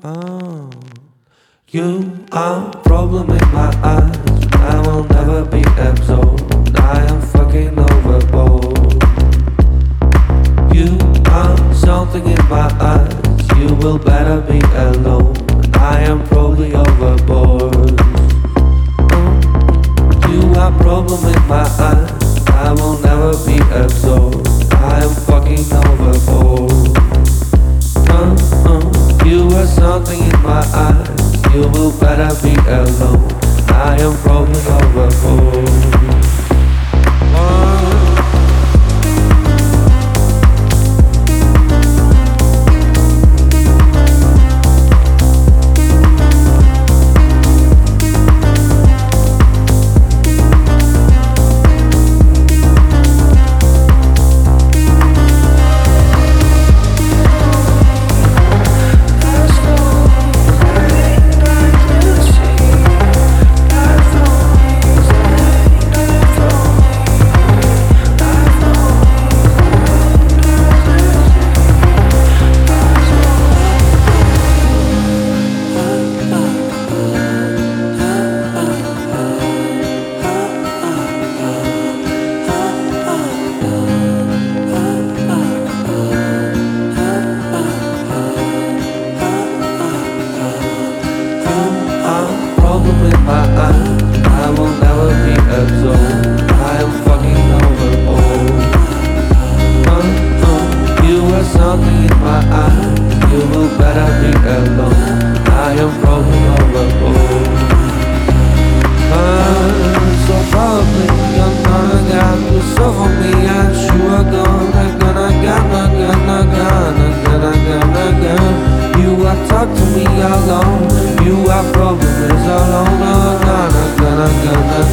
Oh. You are a problem in my eyes. I will never be absorbed. I am fucking overboard. You are something in my eyes. You will better be alone. I am probably overboard. You are a problem in my eyes. I will never be absorbed. I am fucking overboard. You are something in my eyes. You will better be alone. I am probably overboard. I will never be absorbed. I am fucking overboard. You are something in my eyes. You will better be alone. I am probably overboard. So probably I'm gonna get to suffer me, and you are gonna You are talk to me alone. You are problem is alone.